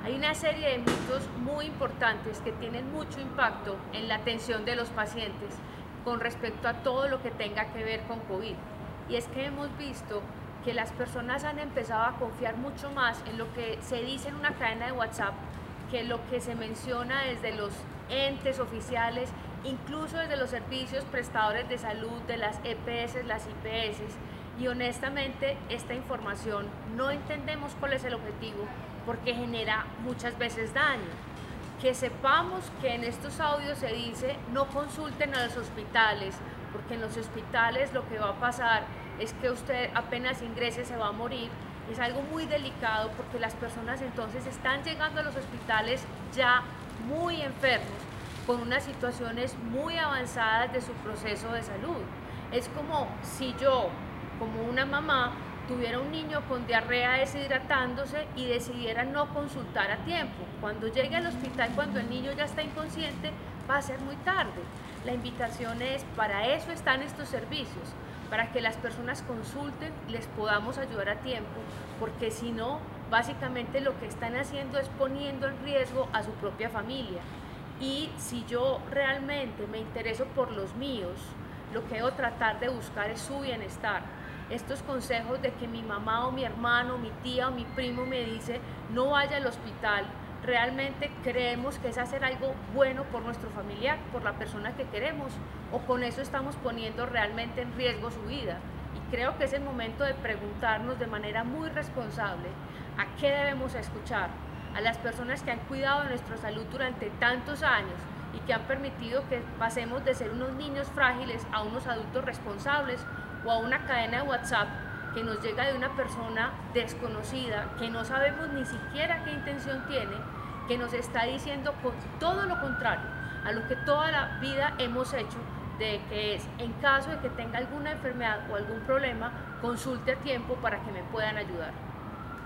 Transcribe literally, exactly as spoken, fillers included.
Hay una serie de mitos muy importantes que tienen mucho impacto en la atención de los pacientes con respecto a todo lo que tenga que ver con COVID. Y es que hemos visto que las personas han empezado a confiar mucho más en lo que se dice en una cadena de WhatsApp que lo que se menciona desde los entes oficiales, incluso desde los servicios prestadores de salud, de las E P S, las I P S. Y honestamente esta información no entendemos cuál es el objetivo, porque genera muchas veces daño. Que sepamos que en estos audios se dice no consulten a los hospitales, porque en los hospitales lo que va a pasar es que usted apenas ingrese se va a morir. Es algo muy delicado porque las personas entonces están llegando a los hospitales ya muy enfermos, con unas situaciones muy avanzadas de su proceso de salud. Es como si yo, como una mamá, tuviera un niño con diarrea deshidratándose y decidiera no consultar a tiempo. Cuando llegue al hospital, cuando el niño ya está inconsciente, va a ser muy tarde. La invitación es, para eso están estos servicios, para que las personas consulten y les podamos ayudar a tiempo, porque si no, básicamente lo que están haciendo es poniendo en riesgo a su propia familia. Y si yo realmente me intereso por los míos, lo que debo tratar de buscar es su bienestar. Estos consejos de que mi mamá o mi hermano, mi tía o mi primo me dice no vaya al hospital, realmente creemos que es hacer algo bueno por nuestro familiar, por la persona que queremos, o con eso estamos poniendo realmente en riesgo su vida. Y creo que es el momento de preguntarnos de manera muy responsable a qué debemos escuchar, a las personas que han cuidado de nuestra salud durante tantos años y que han permitido que pasemos de ser unos niños frágiles a unos adultos responsables, o a una cadena de WhatsApp que nos llega de una persona desconocida, que no sabemos ni siquiera qué intención tiene, que nos está diciendo todo lo contrario a lo que toda la vida hemos hecho, de que es, en caso de que tenga alguna enfermedad o algún problema, consulte a tiempo para que me puedan ayudar.